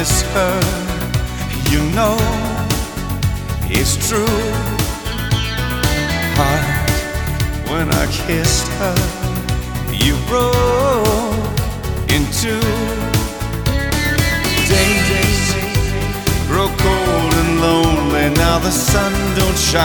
miss her, you know it's true. Heart, when I kissed her, you broke in two. Days grow cold and lonely, now the sun don't shine.